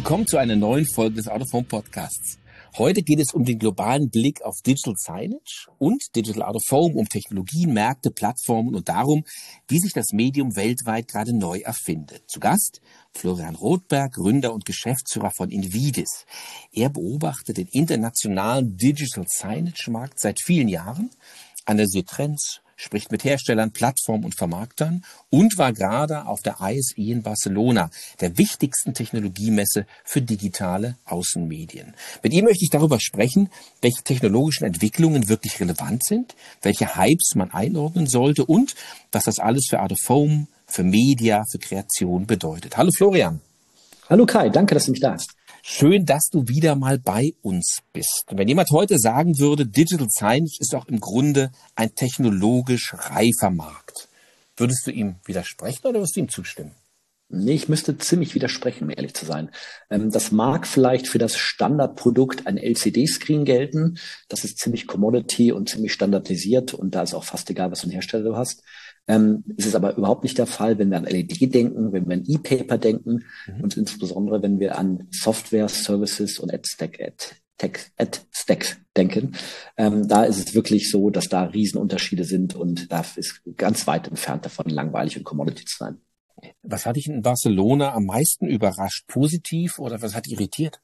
Willkommen zu einer neuen Folge des Out of Home Podcasts. Heute geht es um den globalen Blick auf Digital Signage und Digital Out of Home, um Technologien, Märkte, Plattformen und darum, wie sich das Medium weltweit gerade neu erfindet. Zu Gast Florian Rothberg, Gründer und Geschäftsführer von Invidis. Er beobachtet den internationalen Digital Signage Markt seit vielen Jahren, analysiert Trends, spricht mit Herstellern, Plattformen und Vermarktern und war gerade auf der ISE in Barcelona, der wichtigsten Technologiemesse für digitale Außenmedien. Mit ihm möchte ich darüber sprechen, welche technologischen Entwicklungen wirklich relevant sind, welche Hypes man einordnen sollte und was das alles für Out of Home, für Media, für Kreation bedeutet. Hallo Florian. Hallo Kai, danke, dass du mich da hast. Schön, dass du wieder mal bei uns bist. Wenn jemand heute sagen würde, Digital Signage ist doch im Grunde ein technologisch reifer Markt, würdest du ihm widersprechen oder würdest du ihm zustimmen? Nee, ich müsste ziemlich widersprechen, um ehrlich zu sein. Das mag vielleicht für das Standardprodukt ein LCD-Screen gelten. Das ist ziemlich Commodity und ziemlich standardisiert und da ist auch fast egal, was für einen Hersteller du hast. Es ist aber überhaupt nicht der Fall, wenn wir an LED denken, wenn wir an E-Paper denken und insbesondere, wenn wir an Software, Services und Ad-Stacks denken. Da ist es wirklich so, dass da Riesenunterschiede sind und da ist ganz weit entfernt davon, langweilig und Commodity zu sein. Was hat dich in Barcelona am meisten überrascht? Positiv oder was hat irritiert?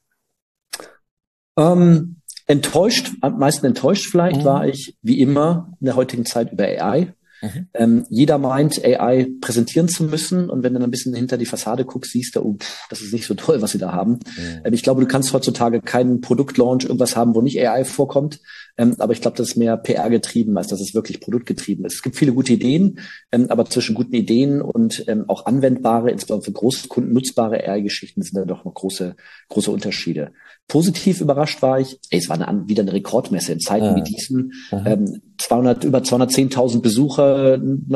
Enttäuscht, am meisten enttäuscht vielleicht war ich, wie immer, in der heutigen Zeit über AI. Jeder meint, AI präsentieren zu müssen und wenn du dann ein bisschen hinter die Fassade guckst, siehst du, das ist nicht so toll, was sie da haben. Ich glaube, du kannst heutzutage keinen Produktlaunch, irgendwas haben, wo nicht AI vorkommt, aber ich glaube, das ist mehr PR getrieben, als dass es wirklich produktgetrieben ist. Es gibt viele gute Ideen, aber zwischen guten Ideen und auch anwendbare, insbesondere für Großkunden nutzbare AI-Geschichten sind da doch noch große Unterschiede. Positiv überrascht war ich, es war wieder eine Rekordmesse in Zeiten wie diesen, über 210.000 Besucher,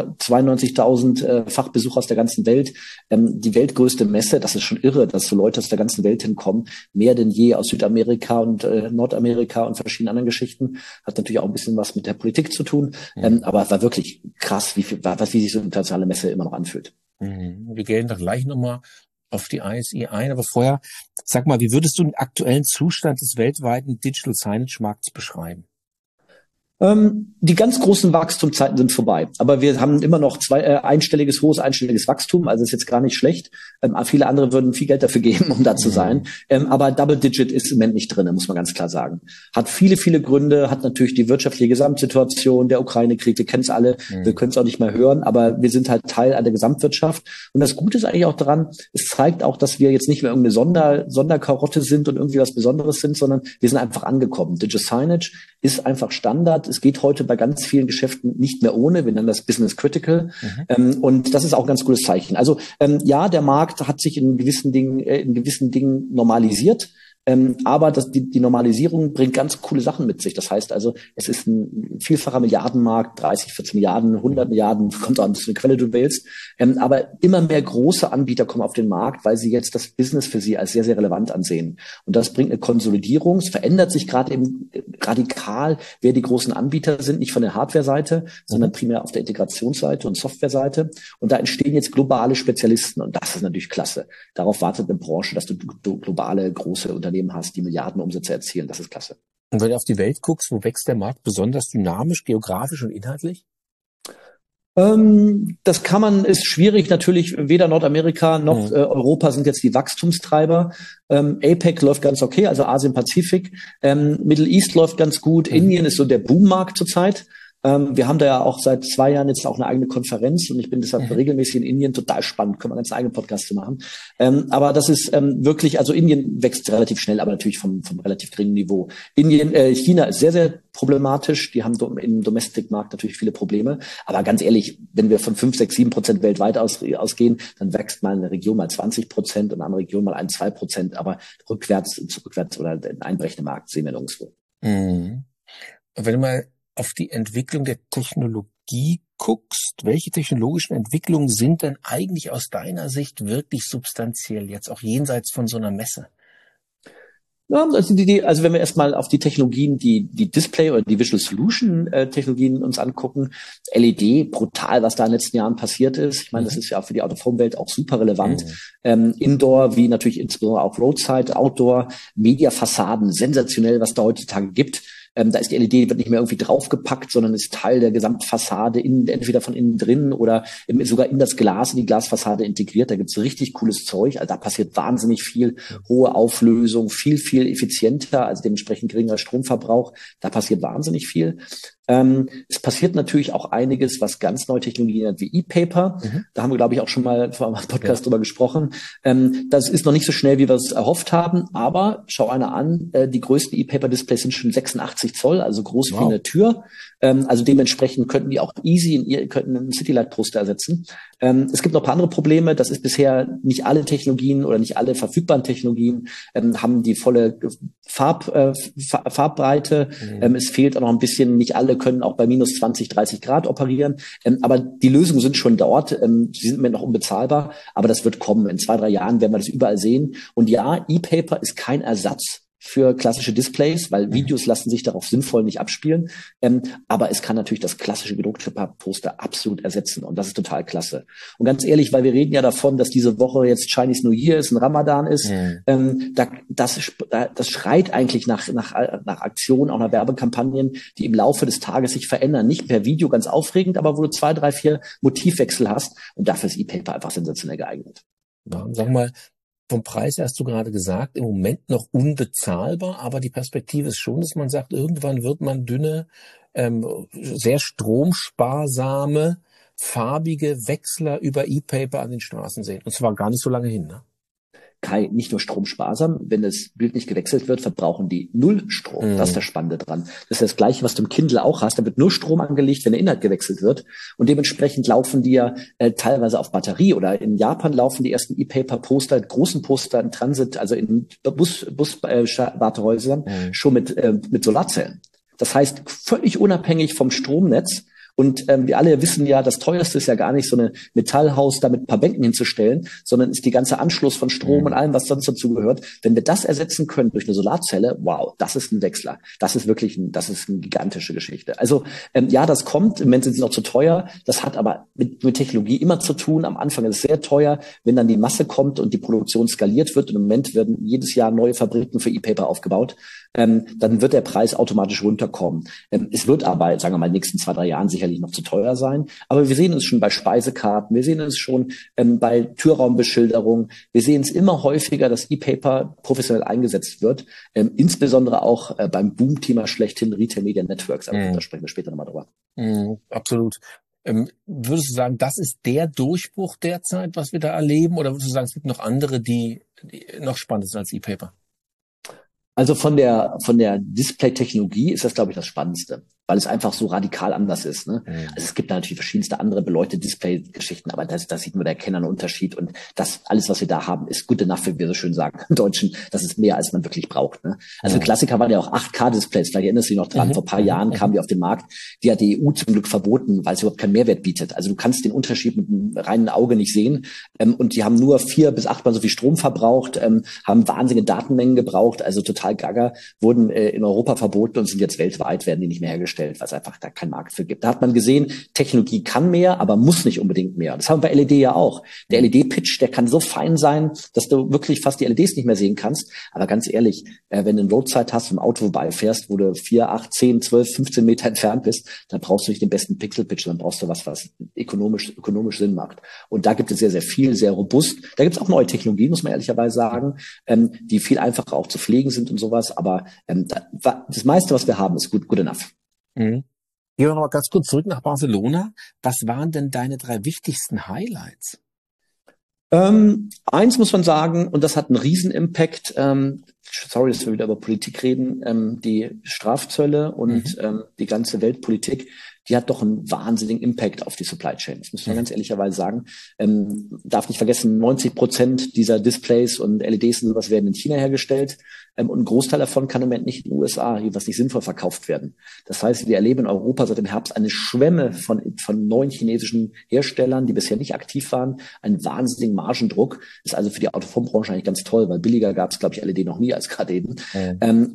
92.000 Fachbesucher aus der ganzen Welt, die weltgrößte Messe, das ist schon irre, dass so Leute aus der ganzen Welt hinkommen, mehr denn je aus Südamerika und Nordamerika und verschiedenen anderen Geschichten, hat natürlich auch ein bisschen was mit der Politik zu tun, aber es war wirklich krass, wie sich so eine internationale Messe immer noch anfühlt. Wir gehen da gleich nochmal auf die ISE ein, aber vorher, sag mal, wie würdest du den aktuellen Zustand des weltweiten Digital Signage Markts beschreiben? Die ganz großen Wachstumszeiten sind vorbei, aber wir haben immer noch hohes einstelliges Wachstum, also ist jetzt gar nicht schlecht. Viele andere würden viel Geld dafür geben, um da zu sein. Aber Double Digit ist im Moment nicht drin, muss man ganz klar sagen. Hat viele, viele Gründe, hat natürlich die wirtschaftliche Gesamtsituation, der Ukraine-Krieg, wir kennen es alle, wir können es auch nicht mehr hören, aber wir sind halt Teil einer Gesamtwirtschaft. Und das Gute ist eigentlich auch daran, es zeigt auch, dass wir jetzt nicht mehr irgendeine Sonderkarotte sind und irgendwie was Besonderes sind, sondern wir sind einfach angekommen. Digital Signage ist einfach Standard. Es geht heute bei ganz vielen Geschäften nicht mehr ohne. Wir nennen das Business Critical. Und das ist auch ein ganz gutes Zeichen. Also ja, der Markt hat sich in gewissen Dingen normalisiert. Aber die Normalisierung bringt ganz coole Sachen mit sich. Das heißt also, es ist ein vielfacher Milliardenmarkt, 30, 40 Milliarden, 100 Milliarden, kommt auch ein bisschen Quelle, du wählst. Aber immer mehr große Anbieter kommen auf den Markt, weil sie jetzt das Business für sie als sehr, sehr relevant ansehen. Und das bringt eine Konsolidierung. Es verändert sich gerade eben radikal, wer die großen Anbieter sind, nicht von der Hardware-Seite, sondern primär auf der Integrationsseite und Software-Seite. Und da entstehen jetzt globale Spezialisten. Und das ist natürlich klasse. Darauf wartet eine Branche, dass du globale, große Unternehmen hast, die Milliardenumsätze erzielen. Das ist klasse. Und wenn du auf die Welt guckst, wo wächst der Markt besonders dynamisch, geografisch und inhaltlich? Ist schwierig. Natürlich, weder Nordamerika noch Europa sind jetzt die Wachstumstreiber. APEC läuft ganz okay, also Asien-Pazifik. Middle East läuft ganz gut. Indien ist so der Boommarkt zurzeit. Wir haben da ja auch seit 2 Jahren jetzt auch eine eigene Konferenz und ich bin deshalb regelmäßig in Indien, total spannend, können wir ganz eigenen Podcast zu machen. Aber das ist wirklich, also Indien wächst relativ schnell, aber natürlich vom relativ geringen Niveau. China ist sehr, sehr problematisch. Die haben im Domestic-Markt natürlich viele Probleme. Aber ganz ehrlich, wenn wir von 5, 6, 7% weltweit ausgehen, dann wächst mal eine Region mal 20% und eine andere Region mal 1, 2%. Aber rückwärts oder einen einbrechenden Markt sehen wir nirgendwo. Und wenn du mal auf die Entwicklung der Technologie guckst, welche technologischen Entwicklungen sind denn eigentlich aus deiner Sicht wirklich substanziell, jetzt auch jenseits von so einer Messe? Ja, also wenn wir erstmal auf die Technologien, die Display oder die Visual Solution Technologien uns angucken, LED, brutal, was da in den letzten Jahren passiert ist. Ich meine, das ist ja für die Out-of-Home-Welt auch super relevant. Indoor, wie natürlich insbesondere auch Roadside, Outdoor, Mediafassaden, sensationell, was da heutzutage gibt. Da ist die LED, wird nicht mehr irgendwie draufgepackt, sondern ist Teil der Gesamtfassade, entweder von innen drin oder sogar in das Glas, in die Glasfassade integriert. Da gibt's richtig cooles Zeug. Also da passiert wahnsinnig viel, hohe Auflösung, viel effizienter, also dementsprechend geringerer Stromverbrauch. Da passiert wahnsinnig viel. Es passiert natürlich auch einiges, was ganz neue Technologien hat, wie E-Paper. Da haben wir, glaube ich, auch schon mal vor einem Podcast drüber gesprochen. Das ist noch nicht so schnell, wie wir es erhofft haben, aber schau einer an, die größten E-Paper-Displays sind schon 86 Zoll, also groß wie eine Tür. Also dementsprechend könnten die auch easy könnten einen Citylight-Poster ersetzen. Es gibt noch ein paar andere Probleme. Das ist bisher nicht alle Technologien oder nicht alle verfügbaren Technologien haben die volle Farbbreite. Es fehlt auch noch ein bisschen, nicht alle können auch bei minus 20, 30 Grad operieren. Aber die Lösungen sind schon dort. Sie sind im Moment noch unbezahlbar, aber das wird kommen. In 2, 3 Jahren werden wir das überall sehen. Und ja, E-Paper ist kein Ersatz für klassische Displays, weil Videos lassen sich darauf sinnvoll nicht abspielen. Aber es kann natürlich das klassische gedruckte Poster absolut ersetzen. Und das ist total klasse. Und ganz ehrlich, weil wir reden ja davon, dass diese Woche jetzt Chinese New Year ist, ein Ramadan ist, das schreit eigentlich nach Aktionen, auch nach Werbekampagnen, die im Laufe des Tages sich verändern. Nicht per Video ganz aufregend, aber wo du 2, 3, 4 Motivwechsel hast. Und dafür ist E-Paper einfach sensationell geeignet. Ja, sag mal, vom Preis hast du gerade gesagt, im Moment noch unbezahlbar, aber die Perspektive ist schon, dass man sagt, irgendwann wird man dünne, sehr stromsparsame, farbige Wechsler über E-Paper an den Straßen sehen. Und zwar gar nicht so lange hin, ne? Kai, nicht nur stromsparsam, wenn das Bild nicht gewechselt wird, verbrauchen die null Strom. Das ist das Spannende dran. Das ist das Gleiche, was du im Kindle auch hast. Da wird nur Strom angelegt, wenn der Inhalt gewechselt wird. Und dementsprechend laufen die ja teilweise auf Batterie. Oder in Japan laufen die ersten E-Paper-Poster, großen Poster in Transit, also in Wartehäusern, schon mit Solarzellen. Das heißt, völlig unabhängig vom Stromnetz. Und wir alle wissen ja, das Teuerste ist ja gar nicht so eine Metallhaus da mit ein paar Bänken hinzustellen, sondern ist die ganze Anschluss von Strom und allem, was sonst dazu gehört. Wenn wir das ersetzen können durch eine Solarzelle, wow, das ist ein Wechsler. Das ist wirklich das ist eine gigantische Geschichte. Also ja, das kommt. Im Moment sind sie noch zu teuer. Das hat aber mit Technologie immer zu tun. Am Anfang ist es sehr teuer. Wenn dann die Masse kommt und die Produktion skaliert wird, und im Moment werden jedes Jahr neue Fabriken für E-Paper aufgebaut, dann wird der Preis automatisch runterkommen. Es wird aber, sagen wir mal, in den nächsten 2, 3 Jahren sicherlich noch zu teuer sein. Aber wir sehen es schon bei Speisekarten, wir sehen es schon bei Türraumbeschilderung. Wir sehen es immer häufiger, dass E-Paper professionell eingesetzt wird, insbesondere auch beim Boom-Thema schlechthin Retail Media Networks. Aber da sprechen wir später nochmal drüber. Absolut. Würdest du sagen, das ist der Durchbruch derzeit, was wir da erleben? Oder würdest du sagen, es gibt noch andere, die noch spannender sind als E-Paper? Also von der Display-Technologie ist das, glaube ich, das Spannendste, weil es einfach so radikal anders ist. Ne? Also es gibt da natürlich verschiedenste andere beleuchtete Display-Geschichten, aber das sieht nur der Kenner einen Unterschied. Und das alles, was wir da haben, ist good enough, wie wir so schön sagen im Deutschen. Das ist mehr, als man wirklich braucht. Ne? Also Klassiker waren ja auch 8K-Displays. Vielleicht erinnerst du dich noch dran. Vor ein paar Jahren kamen die auf den Markt. Die hat die EU zum Glück verboten, weil es überhaupt keinen Mehrwert bietet. Also du kannst den Unterschied mit dem reinen Auge nicht sehen. Und die haben nur 4 bis 8 Mal so viel Strom verbraucht, haben wahnsinnige Datenmengen gebraucht. Also total gaga, wurden in Europa verboten und sind jetzt weltweit, werden die nicht mehr hergestellt, weil es einfach da keinen Markt für gibt. Da hat man gesehen, Technologie kann mehr, aber muss nicht unbedingt mehr. Das haben wir bei LED ja auch. Der LED-Pitch, der kann so fein sein, dass du wirklich fast die LEDs nicht mehr sehen kannst. Aber ganz ehrlich, wenn du eine Roadside hast, im Auto vorbeifährst, wo du 4, 8, 10, 12, 15 Meter entfernt bist, dann brauchst du nicht den besten Pixel-Pitch, dann brauchst du was ökonomisch Sinn macht. Und da gibt es sehr, sehr viel, sehr robust. Da gibt es auch neue Technologien, muss man ehrlicherweise sagen, die viel einfacher auch zu pflegen sind und sowas. Aber das meiste, was wir haben, ist good enough. Gehen wir noch mal ganz kurz zurück nach Barcelona. Was waren denn deine 3 wichtigsten Highlights? Eins muss man sagen, und das hat einen Riesen-Impact, sorry, dass wir wieder über Politik reden, die Strafzölle und die ganze Weltpolitik, die hat doch einen wahnsinnigen Impact auf die Supply Chain. Das muss man ganz ehrlicherweise sagen. Darf nicht vergessen, 90% dieser Displays und LEDs und sowas werden in China hergestellt. Und ein Großteil davon kann im Moment nicht in den USA, was nicht sinnvoll verkauft werden. Das heißt, wir erleben in Europa seit dem Herbst eine Schwemme von neuen chinesischen Herstellern, die bisher nicht aktiv waren, einen wahnsinnigen Margendruck. Ist also für die Automobilbranche eigentlich ganz toll, weil billiger gab es, glaube ich, LED noch nie hier als gerade eben. Mhm.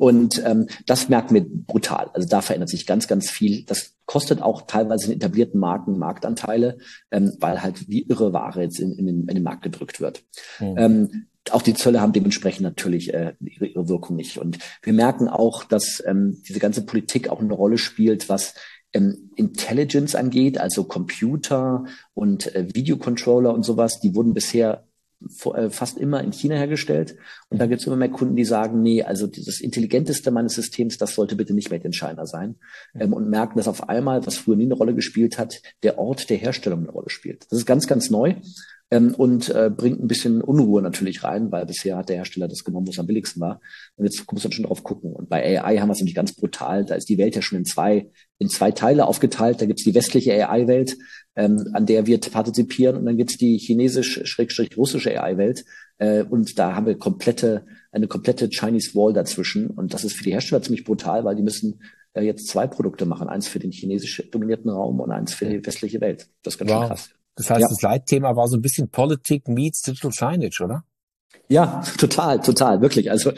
Das merken wir brutal. Also da verändert sich ganz, ganz viel. Das kostet auch teilweise in etablierten Marken Marktanteile, weil halt wie irre Ware jetzt in den Markt gedrückt wird. Mhm. Auch die Zölle haben dementsprechend natürlich ihre Wirkung nicht. Und wir merken auch, dass diese ganze Politik auch eine Rolle spielt, was Intelligence angeht, also Computer und Videocontroller und sowas. Die wurden bisher fast immer in China hergestellt. Und da gibt es immer mehr Kunden, die sagen, nee, also das Intelligenteste meines Systems, das sollte bitte nicht made in China sein. Und merken, dass auf einmal, was früher nie eine Rolle gespielt hat, der Ort der Herstellung eine Rolle spielt. Das ist ganz, ganz neu. Bringt ein bisschen Unruhe natürlich rein, weil bisher hat der Hersteller das genommen, was am billigsten war. Und jetzt muss man schon drauf gucken. Und bei AI haben wir es nämlich ganz brutal. Da ist die Welt ja schon in zwei Teile aufgeteilt. Da gibt's die westliche AI-Welt, an der wir partizipieren. Und dann gibt's die chinesisch-russische AI-Welt. Und da haben wir eine komplette Chinese Wall dazwischen. Und das ist für die Hersteller ziemlich brutal, weil die müssen jetzt zwei Produkte machen. Eins für den chinesisch dominierten Raum und eins für die westliche Welt. Das ist ganz schön Wow. krass. Das heißt, Ja. das Leitthema war so ein bisschen Politik meets Digital Signage, oder? Ja, total, wirklich. Also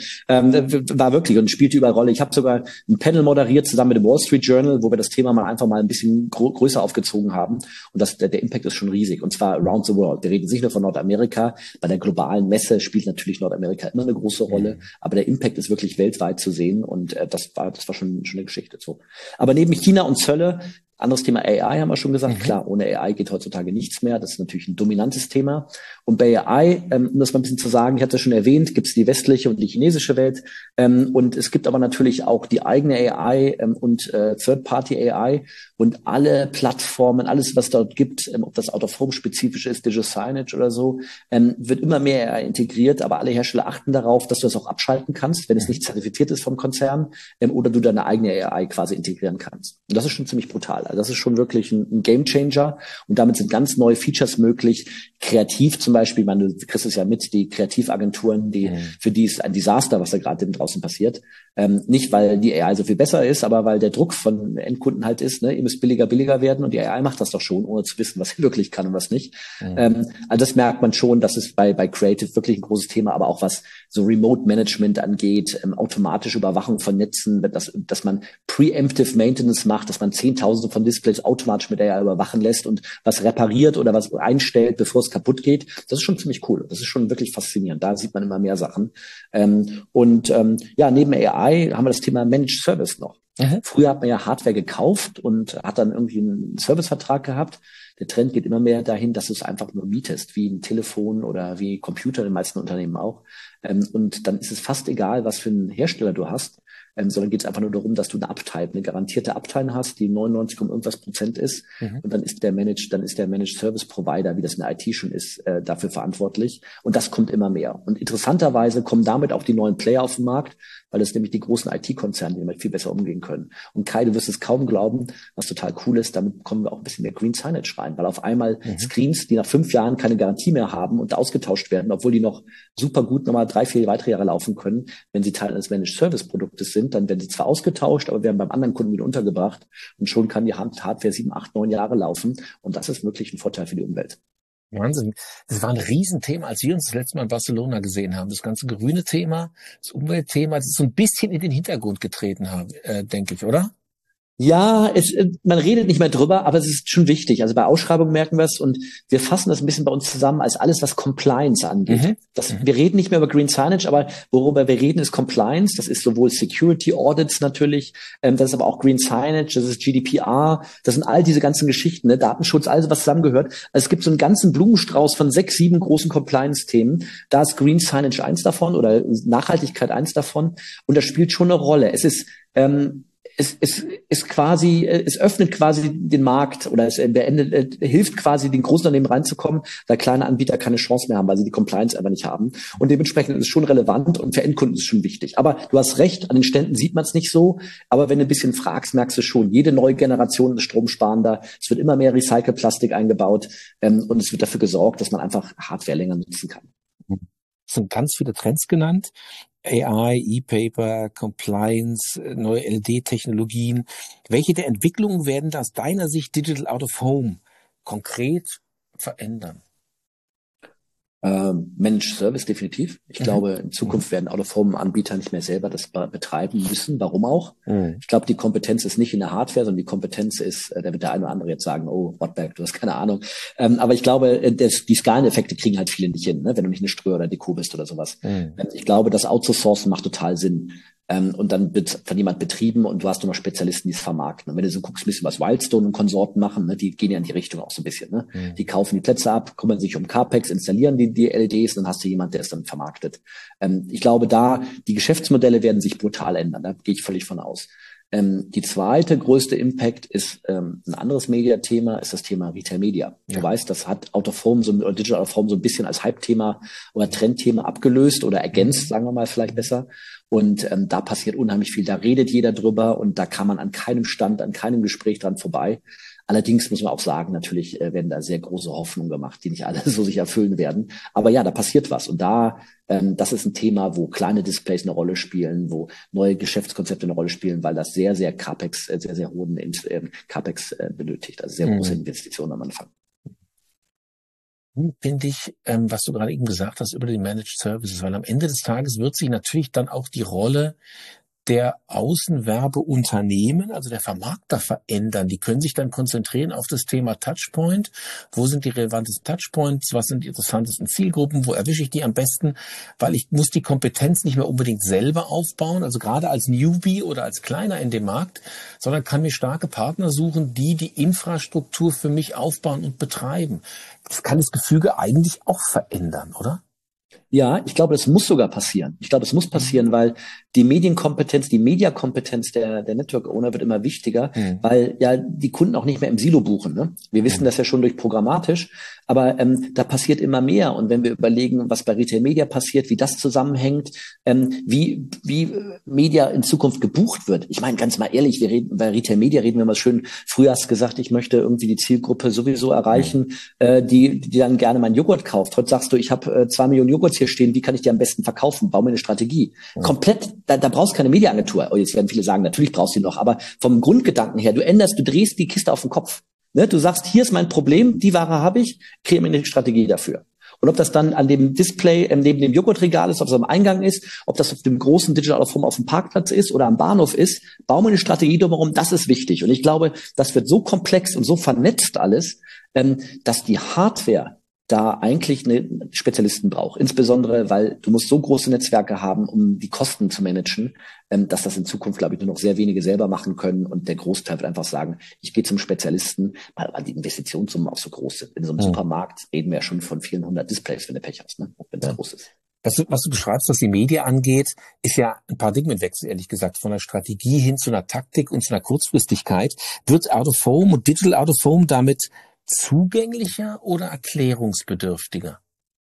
war wirklich und spielte überall Rolle. Ich habe sogar ein Panel moderiert zusammen mit dem Wall Street Journal, wo wir das Thema mal einfach mal ein bisschen größer aufgezogen haben. Und der Impact ist schon riesig. Und zwar around the world. Wir reden nicht nur von Nordamerika. Bei der globalen Messe spielt natürlich Nordamerika immer eine große Rolle. Aber der Impact ist wirklich weltweit zu sehen. Und das war schon eine Geschichte. So. Aber neben China und Zölle, anderes Thema AI haben wir schon gesagt. Klar, ohne AI geht heutzutage nichts mehr. Das ist natürlich ein dominantes Thema. Und bei AI, um das mal ein bisschen zu sagen, ich hatte es schon erwähnt, gibt es die westliche und die chinesische Welt. Und es gibt aber natürlich auch die eigene AI und Third-Party-AI. Und alle Plattformen, alles, was dort gibt, ob das Out-of-Home-spezifisch ist, Digital Signage oder so, wird immer mehr AI integriert. Aber alle Hersteller achten darauf, dass du das auch abschalten kannst, wenn es nicht zertifiziert ist vom Konzern, oder du deine eigene AI quasi integrieren kannst. Und das ist schon ziemlich brutal. Also das ist schon wirklich ein Gamechanger. Und damit sind ganz neue Features möglich. Kreativ zum Beispiel, ich meine, du kriegst es ja mit, die Kreativagenturen, für die ist ein Desaster, was da gerade draußen passiert. Nicht, weil die AI so viel besser ist, aber weil der Druck von Endkunden halt ist, ne, ihr müsst billiger werden und die AI macht das doch schon, ohne zu wissen, was sie wirklich kann und was nicht. Also das merkt man schon, das ist bei Creative wirklich ein großes Thema, aber auch was so Remote Management angeht, automatische Überwachung von Netzen, dass man Preemptive Maintenance macht, dass man Zehntausende von Displays automatisch mit AI überwachen lässt und was repariert oder was einstellt, bevor es kaputt geht. Das ist schon ziemlich cool. Das ist schon wirklich faszinierend. Da sieht man immer mehr Sachen. Neben AI haben wir das Thema Managed Service noch. Früher hat man ja Hardware gekauft und hat dann irgendwie einen Servicevertrag gehabt. Der Trend geht immer mehr dahin, dass du es einfach nur mietest, wie ein Telefon oder wie Computer in den meisten Unternehmen auch. Und dann ist es fast egal, was für einen Hersteller du hast, sondern geht es einfach nur darum, dass du eine garantierte Uptime hast, die 99, irgendwas Prozent ist. Und dann ist der Managed Service Provider, wie das in der IT schon ist, dafür verantwortlich. Und das kommt immer mehr. Und interessanterweise kommen damit auch die neuen Player auf den Markt, weil das nämlich die großen IT-Konzerne, die damit viel besser umgehen können. Und Kai, du wirst es kaum glauben, was total cool ist, damit kommen wir auch ein bisschen mehr Green Signage rein, weil auf einmal Screens, die nach 5 Jahren keine Garantie mehr haben und ausgetauscht werden, obwohl die noch super gut nochmal 3, 4 weitere Jahre laufen können, wenn sie Teil eines Managed Service Produktes sind, dann werden sie zwar ausgetauscht, aber werden beim anderen Kunden wieder untergebracht und schon kann die Hardware 7, 8, 9 Jahre laufen und das ist wirklich ein Vorteil für die Umwelt. Wahnsinn. Das war ein Riesenthema, als wir uns das letzte Mal in Barcelona gesehen haben. Das ganze grüne Thema, das Umweltthema, das ist so ein bisschen in den Hintergrund getreten haben, denke ich, oder? Ja, man redet nicht mehr drüber, aber es ist schon wichtig. Also bei Ausschreibungen merken wir es und wir fassen das ein bisschen bei uns zusammen als alles, was Compliance angeht. Wir reden nicht mehr über Green Signage, aber worüber wir reden, ist Compliance. Das ist sowohl Security Audits natürlich, das ist aber auch Green Signage, das ist GDPR, das sind all diese ganzen Geschichten, ne? Datenschutz, alles was zusammengehört. Also es gibt so einen ganzen Blumenstrauß von 6, 7 großen Compliance-Themen. Da ist Green Signage eins davon oder Nachhaltigkeit eins davon und das spielt schon eine Rolle. Es öffnet quasi den Markt oder hilft quasi den großen Unternehmen reinzukommen, da kleine Anbieter keine Chance mehr haben, weil sie die Compliance einfach nicht haben. Und dementsprechend ist es schon relevant und für Endkunden ist es schon wichtig. Aber du hast recht, an den Ständen sieht man es nicht so. Aber wenn du ein bisschen fragst, merkst du schon, jede neue Generation ist stromsparender. Es wird immer mehr Recycelplastik eingebaut und es wird dafür gesorgt, dass man einfach Hardware länger nutzen kann. Es sind ganz viele Trends genannt. AI, E-Paper, Compliance, neue LED-Technologien. Welche der Entwicklungen werden aus deiner Sicht Digital Out of Home konkret verändern? Managed Service definitiv. Ich glaube, in Zukunft werden Out-of-Home-Anbieter nicht mehr selber das betreiben müssen. Warum auch? Ich glaube, die Kompetenz ist nicht in der Hardware, sondern die Kompetenz ist, da wird der eine oder andere jetzt sagen, oh, Wattberg, du hast keine Ahnung. Aber ich glaube, die Skaleneffekte kriegen halt viele nicht hin, ne? Wenn du nicht eine Ströer oder Deko bist oder sowas. Ich glaube, das Outsourcen macht total Sinn. Und dann wird von jemand betrieben und du hast nur noch Spezialisten, die es vermarkten. Und wenn du so guckst, ein bisschen was Wildstone und Konsorten machen, ne, die gehen ja in die Richtung auch so ein bisschen. Ne? Die kaufen die Plätze ab, kümmern sich um CAPEX, installieren die LEDs und dann hast du jemand, der es dann vermarktet. Ich glaube, die Geschäftsmodelle werden sich brutal ändern. Da gehe ich völlig von aus. Die zweite größte Impact ist ein anderes Mediathema, ist das Thema Retail Media. Ja. Du weißt, das hat Out of Home oder Digital Out of Home so ein bisschen als Hype-Thema oder Trendthema abgelöst oder ergänzt, sagen wir mal vielleicht besser. Und da passiert unheimlich viel. Da redet jeder drüber und da kann man an keinem Stand, an keinem Gespräch dran vorbei. Allerdings muss man auch sagen, natürlich werden da sehr große Hoffnungen gemacht, die nicht alle so sich erfüllen werden. Aber ja, da passiert was. Und das ist ein Thema, wo kleine Displays eine Rolle spielen, wo neue Geschäftskonzepte eine Rolle spielen, weil das sehr, sehr hohen CAPEX benötigt. Also sehr große Investitionen am Anfang. Finde ich, was du gerade eben gesagt hast über die Managed Services, weil am Ende des Tages wird sich natürlich dann auch die Rolle der Außenwerbeunternehmen, also der Vermarkter verändern. Die können sich dann konzentrieren auf das Thema Touchpoint. Wo sind die relevantesten Touchpoints? Was sind die interessantesten Zielgruppen? Wo erwische ich die am besten? Weil ich muss die Kompetenz nicht mehr unbedingt selber aufbauen, also gerade als Newbie oder als Kleiner in dem Markt, sondern kann mir starke Partner suchen, die Infrastruktur für mich aufbauen und betreiben. Das kann das Gefüge eigentlich auch verändern, oder? Ja, ich glaube, das muss sogar passieren. Ich glaube, es muss passieren, weil die Medienkompetenz, die Mediakompetenz der Network Owner wird immer wichtiger, weil ja die Kunden auch nicht mehr im Silo buchen. Ne? Wir wissen das ja schon durch programmatisch, aber da passiert immer mehr. Und wenn wir überlegen, was bei Retail Media passiert, wie das zusammenhängt, wie Media in Zukunft gebucht wird. Ich meine, ganz mal ehrlich, bei Retail Media reden wir mal schön. Früher hast du gesagt, ich möchte irgendwie die Zielgruppe sowieso erreichen, die dann gerne meinen Joghurt kauft. Heute sagst du, ich habe 2 Millionen Joghurts hier stehen, wie kann ich die am besten verkaufen? Bau mir eine Strategie. Komplett, da brauchst du keine Mediaagentur. Oh, jetzt werden viele sagen, natürlich brauchst du die noch, aber vom Grundgedanken her, du drehst die Kiste auf den Kopf. Ne? Du sagst, hier ist mein Problem, die Ware habe ich, kreiere mir eine Strategie dafür. Und ob das dann an dem Display neben dem Joghurtregal ist, ob es am Eingang ist, ob das auf dem großen Digital Out of Home auf dem Parkplatz ist oder am Bahnhof ist, bauen wir eine Strategie drumherum, das ist wichtig. Und ich glaube, das wird so komplex und so vernetzt alles, dass die Hardware da eigentlich eine Spezialisten braucht. Insbesondere, weil du musst so große Netzwerke haben, um die Kosten zu managen, dass das in Zukunft, glaube ich, nur noch sehr wenige selber machen können und der Großteil wird einfach sagen, ich gehe zum Spezialisten, weil die Investitionssummen auch so groß sind. In so einem Supermarkt reden wir ja schon von vielen hundert Displays, wenn du Pech hast, ne? Wenn es groß ist. Was du beschreibst, was die Media angeht, ist ja ein Paradigmenwechsel, ehrlich gesagt, von der Strategie hin zu einer Taktik und zu einer Kurzfristigkeit. Wird Out of Home und Digital Out of Home damit zugänglicher oder erklärungsbedürftiger?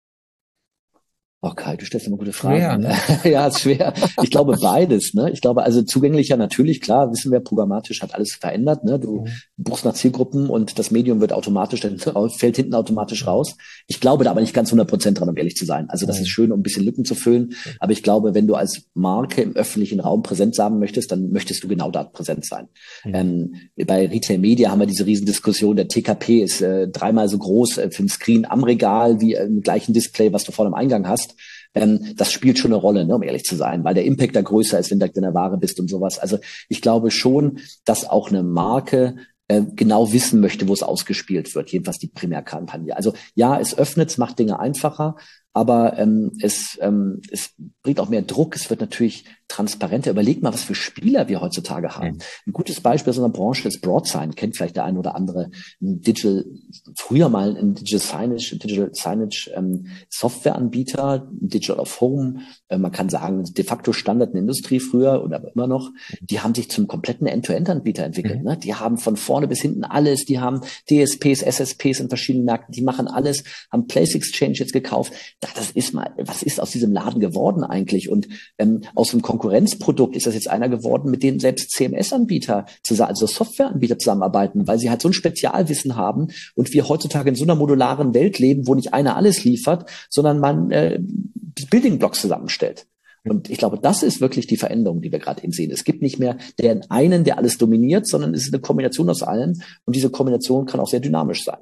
Oh Kai, du stellst immer gute Fragen. Schwer, ne? Ja, ist schwer. Ich glaube beides. Ne? Ich glaube, also zugänglicher natürlich, klar, wissen wir, programmatisch hat alles verändert. Ne? Du buchst nach Zielgruppen und das Medium wird automatisch, dann fällt hinten automatisch raus. Ich glaube da aber nicht ganz 100% dran, um ehrlich zu sein. Also das ist schön, um ein bisschen Lücken zu füllen. Aber ich glaube, wenn du als Marke im öffentlichen Raum Präsenz haben möchtest, dann möchtest du genau da präsent sein. Bei Retail Media haben wir diese Riesendiskussion. Der TKP ist 3-mal so groß für den Screen am Regal wie im gleichen Display, was du vor dem Eingang hast. Das spielt schon eine Rolle, ne, um ehrlich zu sein, weil der Impact da größer ist, wenn du in der Ware bist und sowas. Also ich glaube schon, dass auch eine Marke genau wissen möchte, wo es ausgespielt wird, jedenfalls die Primärkampagne. Also ja, es öffnet, es macht Dinge einfacher, aber es bringt auch mehr Druck. Es wird natürlich transparenter. Überleg mal, was für Spieler wir heutzutage haben. Ein gutes Beispiel aus unserer Branche ist Broadsign. Kennt vielleicht der ein oder andere. Früher mal ein Digital Signage Softwareanbieter, Digital of Home. Man kann sagen, de facto Standard in der Industrie früher oder immer noch. Die haben sich zum kompletten End-to-End-Anbieter entwickelt. Ne? Die haben von vorne bis hinten alles. Die haben DSPs, SSPs in verschiedenen Märkten. Die machen alles. Haben Place Exchange jetzt gekauft. Das ist mal, was ist aus diesem Laden geworden eigentlich? Und aus dem Konkurrenzprodukt ist das jetzt einer geworden, mit dem selbst CMS-Anbieter, also Softwareanbieter zusammenarbeiten, weil sie halt so ein Spezialwissen haben und wir heutzutage in so einer modularen Welt leben, wo nicht einer alles liefert, sondern man die Building Blocks zusammenstellt. Und ich glaube, das ist wirklich die Veränderung, die wir gerade eben sehen. Es gibt nicht mehr den einen, der alles dominiert, sondern es ist eine Kombination aus allen und diese Kombination kann auch sehr dynamisch sein.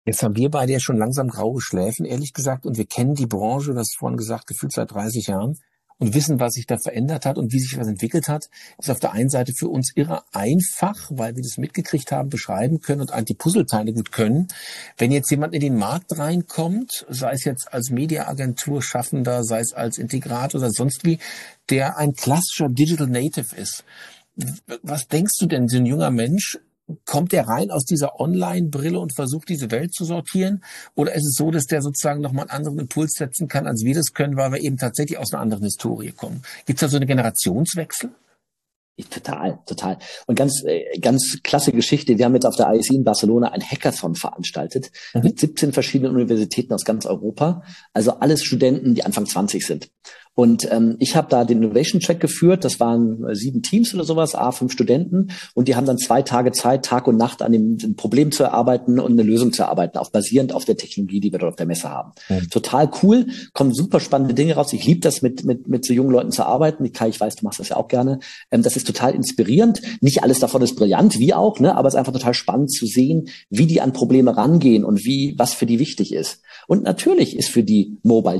Jetzt haben wir beide ja schon langsam graue Schläfen, ehrlich gesagt, und wir kennen die Branche, du hast vorhin gesagt, gefühlt seit 30 Jahren und wissen, was sich da verändert hat und wie sich was entwickelt hat. Das ist auf der einen Seite für uns irre einfach, weil wir das mitgekriegt haben, beschreiben können und die Puzzleteile gut können. Wenn jetzt jemand in den Markt reinkommt, sei es jetzt als Mediaagentur Schaffender, sei es als Integrator oder sonst wie, der ein klassischer Digital Native ist, was denkst du denn, so ein junger Mensch, kommt der rein aus dieser Online-Brille und versucht, diese Welt zu sortieren? Oder ist es so, dass der sozusagen nochmal einen anderen Impuls setzen kann, als wir das können, weil wir eben tatsächlich aus einer anderen Historie kommen? Gibt es da so eine Generationswechsel? Total, total. Und ganz klasse Geschichte. Wir haben jetzt auf der ISE in Barcelona ein Hackathon veranstaltet mit 17 verschiedenen Universitäten aus ganz Europa. Also alles Studenten, die Anfang 20 sind. Und ich habe da den Innovation Track geführt. Das waren 7 Teams oder sowas, 5 Studenten. Und die haben dann 2 Tage Zeit, Tag und Nacht an dem Problem zu erarbeiten und eine Lösung zu erarbeiten, auch basierend auf der Technologie, die wir dort auf der Messe haben. Total cool, kommen super spannende Dinge raus. Ich liebe das, mit so jungen Leuten zu arbeiten. Kai, ich weiß, du machst das ja auch gerne. Das ist total inspirierend. Nicht alles davon ist brillant, wie auch, ne? Aber es ist einfach total spannend zu sehen, wie die an Probleme rangehen und was für die wichtig ist. Und natürlich ist für die Mobile.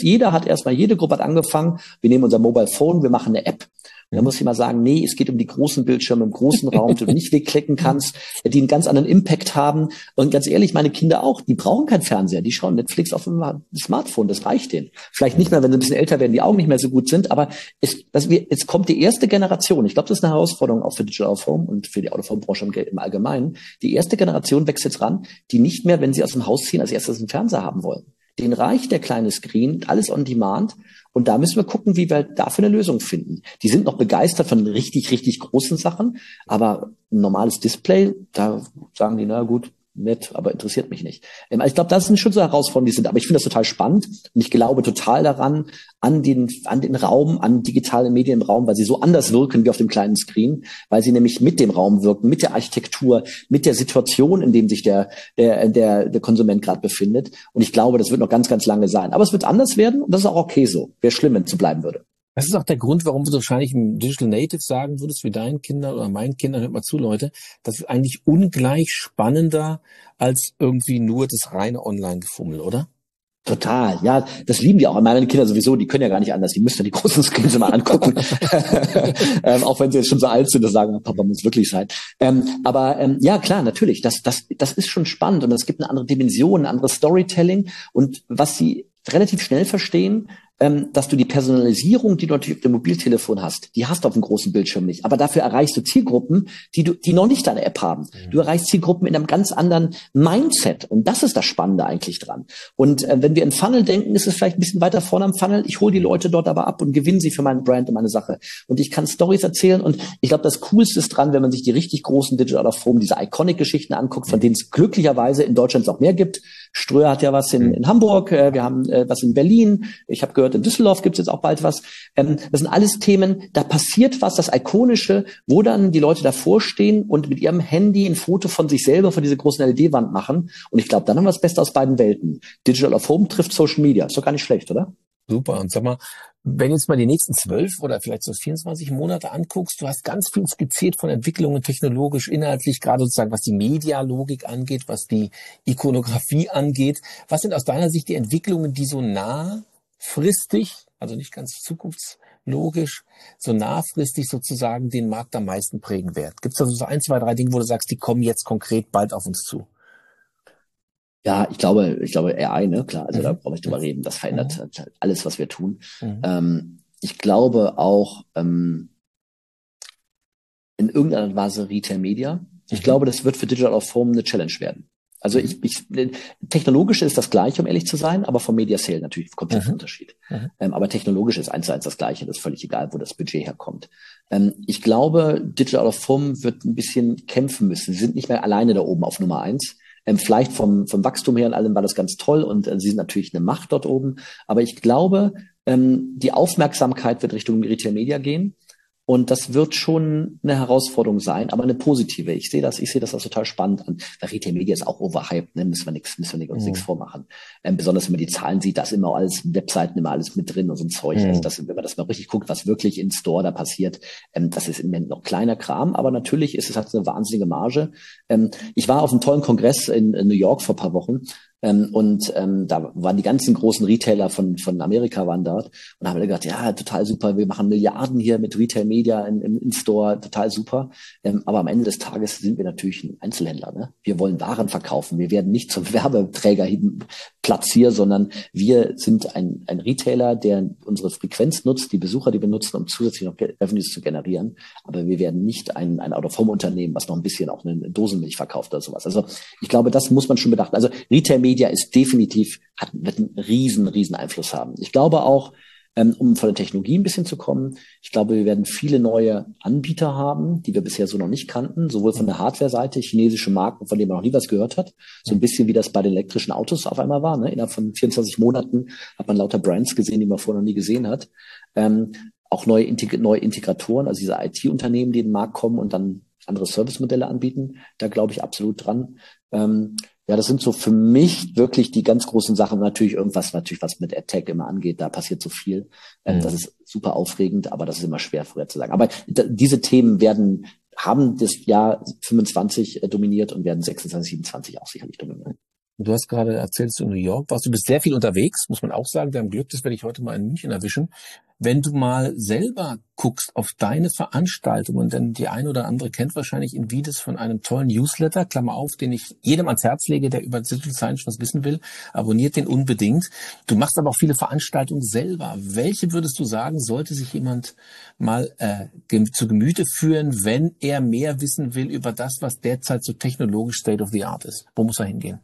Jede Gruppe hat angefangen, wir nehmen unser Mobile Phone, wir machen eine App. Da muss ich mal sagen, nee, es geht um die großen Bildschirme im großen Raum, die du nicht wegklicken kannst, die einen ganz anderen Impact haben. Und ganz ehrlich, meine Kinder auch, die brauchen keinen Fernseher, die schauen Netflix auf dem Smartphone, das reicht denen. Vielleicht nicht mehr, wenn sie ein bisschen älter werden, die Augen nicht mehr so gut sind, aber jetzt kommt die erste Generation. Ich glaube, das ist eine Herausforderung auch für Digital Out of Home und für die Out of Home Branche im Allgemeinen. Die erste Generation wächst jetzt ran, die nicht mehr, wenn sie aus dem Haus ziehen, als erstes einen Fernseher haben wollen. Denen reicht der kleine Screen, alles on demand. Und da müssen wir gucken, wie wir dafür eine Lösung finden. Die sind noch begeistert von richtig, richtig großen Sachen. Aber ein normales Display, da sagen die, na gut, nett, aber interessiert mich nicht. Ich glaube, das sind schon so Herausforderungen, die sind. Aber ich finde das total spannend. Und ich glaube total daran, an den Raum, an digitale Medien im Raum, weil sie so anders wirken wie auf dem kleinen Screen, weil sie nämlich mit dem Raum wirken, mit der Architektur, mit der Situation, in dem sich der Konsument gerade befindet. Und ich glaube, das wird noch ganz, ganz lange sein. Aber es wird anders werden und das ist auch okay so. Wäre schlimm, wenn es so bleiben würde. Das ist auch der Grund, warum du wahrscheinlich ein Digital Native sagen würdest, wie deinen Kindern oder meinen Kindern, hört mal zu, Leute, das ist eigentlich ungleich spannender als irgendwie nur das reine Online-Gefummel, oder? Total, ja, das lieben die auch. Meine Kinder sowieso, die können ja gar nicht anders, die müssen ja die großen Screens mal angucken. Auch wenn sie jetzt schon so alt sind, das sagen, Papa muss wirklich sein. Ja, klar, natürlich, das ist schon spannend und es gibt eine andere Dimension, ein anderes Storytelling und was sie relativ schnell verstehen, dass du die Personalisierung, die du natürlich auf dem Mobiltelefon hast, die hast du auf dem großen Bildschirm nicht. Aber dafür erreichst du Zielgruppen, die noch nicht deine App haben. Du erreichst Zielgruppen in einem ganz anderen Mindset. Und das ist das Spannende eigentlich dran. Und wenn wir in Funnel denken, ist es vielleicht ein bisschen weiter vorne am Funnel. Ich hole die Leute dort aber ab und gewinne sie für meinen Brand und meine Sache. Und ich kann Stories erzählen. Und ich glaube, das Coolste ist dran, wenn man sich die richtig großen Digital Out of Home, diese Iconic-Geschichten anguckt, von denen es glücklicherweise in Deutschland auch mehr gibt. Ströer hat ja was in Hamburg, wir haben was in Berlin. Ich habe gehört, in Düsseldorf gibt es jetzt auch bald was. Das sind alles Themen, da passiert was, das Ikonische, wo dann die Leute davor stehen und mit ihrem Handy ein Foto von sich selber von dieser großen LED-Wand machen. Und ich glaube, dann haben wir das Beste aus beiden Welten. Digital Out of Home trifft Social Media. Ist doch gar nicht schlecht, oder? Super. Und sag mal, wenn du jetzt mal die nächsten 12 oder vielleicht so 24 Monate anguckst, du hast ganz viel skizziert von Entwicklungen technologisch, inhaltlich, gerade sozusagen was die Medialogik angeht, was die Ikonografie angeht. Was sind aus deiner Sicht die Entwicklungen, die so nahfristig, also nicht ganz zukunftslogisch, so nahfristig sozusagen den Markt am meisten prägen werden? Gibt es da so 1, 2, 3 Dinge, wo du sagst, die kommen jetzt konkret bald auf uns zu? Ja, ich glaube AI, ne, klar, also da brauche ich drüber reden, das verändert alles, was wir tun. Ich glaube auch in irgendeiner Weise Retail Media. Ich glaube, das wird für Digital Out of Home eine Challenge werden. Also technologisch ist das Gleiche, um ehrlich zu sein, aber vom Media Sale natürlich komplett ein Unterschied. Aber technologisch ist 1:1 das Gleiche, das ist völlig egal, wo das Budget herkommt. Ich glaube, Digital Out of Home wird ein bisschen kämpfen müssen. Sie sind nicht mehr alleine da oben auf Nummer 1. Vielleicht vom Wachstum her und allem war das ganz toll und sie sind natürlich eine Macht dort oben. Aber ich glaube, die Aufmerksamkeit wird Richtung Retail Media gehen. Und das wird schon eine Herausforderung sein, aber eine positive. Ich sehe das als total spannend an. Weil Retail Media ist auch overhyped, ne? Müssen wir uns nichts vormachen. Besonders wenn man die Zahlen sieht, da ist immer alles, Webseiten immer alles mit drin und so ein Zeug. Also wenn man das mal richtig guckt, was wirklich im Store da passiert, das ist im Moment noch kleiner Kram, aber natürlich hat es eine wahnsinnige Marge. Ich war auf einem tollen Kongress in New York vor ein paar Wochen. Da waren die ganzen großen Retailer von Amerika waren dort und haben alle gesagt, ja, total super, wir machen Milliarden hier mit Retail Media im Store, total super. Aber am Ende des Tages sind wir natürlich ein Einzelhändler, ne? Wir wollen Waren verkaufen. Wir werden nicht zum Werbeträger platzieren, sondern wir sind ein Retailer, der unsere Frequenz nutzt, die Besucher, die wir nutzen, um zusätzlich noch Revenues zu generieren. Aber wir werden nicht ein Out-of-Home-Unternehmen, was noch ein bisschen auch eine Dosenmilch verkauft oder sowas. Also ich glaube, das muss man schon bedachten. Also Retail Media ist definitiv, wird einen riesen Einfluss haben. Ich glaube auch, um von der Technologie ein bisschen zu kommen, ich glaube, wir werden viele neue Anbieter haben, die wir bisher so noch nicht kannten, sowohl von der Hardware-Seite, chinesische Marken, von denen man noch nie was gehört hat, so ein bisschen wie das bei den elektrischen Autos auf einmal war. Ne? Innerhalb von 24 Monaten hat man lauter Brands gesehen, die man vorher noch nie gesehen hat. Auch neue Integratoren, also diese IT-Unternehmen, die in den Markt kommen und dann andere Servicemodelle anbieten, da glaube ich absolut dran. Ja, das sind so für mich wirklich die ganz großen Sachen. Natürlich was mit AdTech immer angeht, da passiert so viel. Das ist super aufregend, aber das ist immer schwer vorher zu sagen. Aber diese Themen haben das Jahr 25 dominiert und werden 26, 27 auch sicherlich dominieren. Du hast gerade erzählt, du in New York warst. Du bist sehr viel unterwegs, muss man auch sagen. Wir haben Glück, das werde ich heute mal in München erwischen. Wenn du mal selber guckst auf deine Veranstaltungen, denn die eine oder andere kennt wahrscheinlich Invides von einem tollen Newsletter, Klammer auf, den ich jedem ans Herz lege, der über Digital Signage was wissen will, abonniert den unbedingt. Du machst aber auch viele Veranstaltungen selber. Welche würdest du sagen, sollte sich jemand mal zu Gemüte führen, wenn er mehr wissen will über das, was derzeit so technologisch State of the Art ist? Wo muss er hingehen?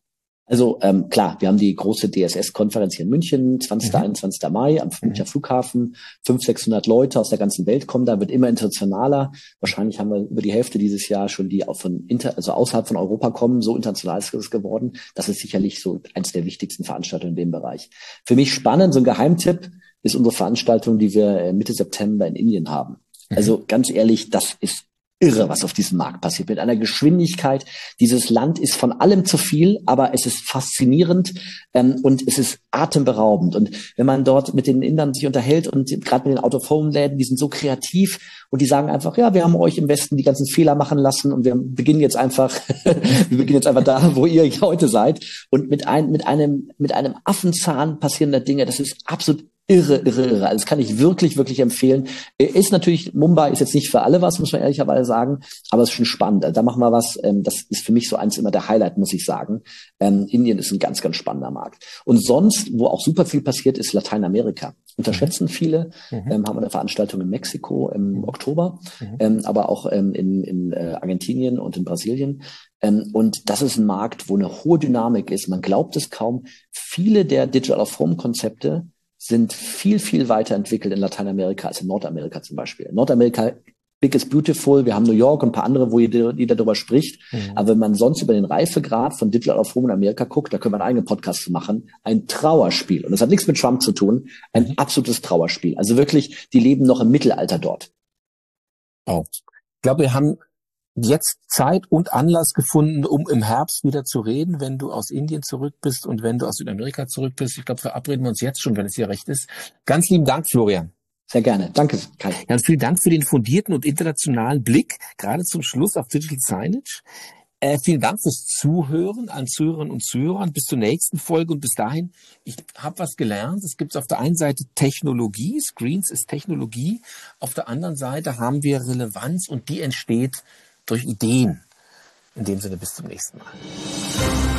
Also klar, wir haben die große DSS-Konferenz hier in München, 20. 21. Mai am Münchner Flughafen. 500-600 Leute aus der ganzen Welt kommen da, wird immer internationaler. Wahrscheinlich haben wir über die Hälfte dieses Jahr schon, die auch also außerhalb von Europa kommen. So international ist es geworden. Das ist sicherlich so eins der wichtigsten Veranstaltungen in dem Bereich. Für mich spannend, so ein Geheimtipp ist unsere Veranstaltung, die wir Mitte September in Indien haben. Also ganz ehrlich, das ist irre, was auf diesem Markt passiert, mit einer Geschwindigkeit. Dieses Land ist von allem zu viel, aber es ist faszinierend und es ist atemberaubend. Und wenn man dort mit den Indern sich unterhält und gerade mit den Out-of-Home-Läden, die sind so kreativ und die sagen einfach, ja, wir haben euch im Westen die ganzen Fehler machen lassen und wir beginnen jetzt einfach da, wo ihr heute seid. Und mit einem Affenzahn passieren da Dinge, das ist absolut irre. Also das kann ich wirklich empfehlen. Ist natürlich, Mumbai ist jetzt nicht für alle was, muss man ehrlicherweise sagen, aber es ist schon spannend. Da machen wir was, das ist für mich so eins immer der Highlight, muss ich sagen. Indien ist ein ganz spannender Markt. Und sonst, wo auch super viel passiert, ist Lateinamerika. Unterschätzen viele, haben wir eine Veranstaltung in Mexiko im Oktober, aber auch in Argentinien und in Brasilien. Und das ist ein Markt, wo eine hohe Dynamik ist. Man glaubt es kaum. Viele der Digital of Home Konzepte sind viel weiterentwickelt in Lateinamerika als in Nordamerika zum Beispiel. Nordamerika, Big is Beautiful, wir haben New York und ein paar andere, wo jeder darüber spricht. Aber wenn man sonst über den Reifegrad von Digital of Home in Amerika guckt, da können wir einen eigenen Podcast zu machen, ein Trauerspiel. Und das hat nichts mit Trump zu tun, ein absolutes Trauerspiel. Also wirklich, die leben noch im Mittelalter dort. Oh. Ich glaube, wir haben jetzt Zeit und Anlass gefunden, um im Herbst wieder zu reden, wenn du aus Indien zurück bist und wenn du aus Südamerika zurück bist. Ich glaube, verabreden wir uns jetzt schon, wenn es dir recht ist. Ganz lieben Dank, Florian. Sehr gerne. Danke, Kai. Ja, und vielen Dank für den fundierten und internationalen Blick, gerade zum Schluss auf Digital Signage. Vielen Dank fürs Zuhören an Zuhörerinnen und Zuhörern. Bis zur nächsten Folge und bis dahin, ich habe was gelernt. Es gibt auf der einen Seite Technologie, Screens ist Technologie. Auf der anderen Seite haben wir Relevanz und die entsteht durch Ideen. In dem Sinne, bis zum nächsten Mal.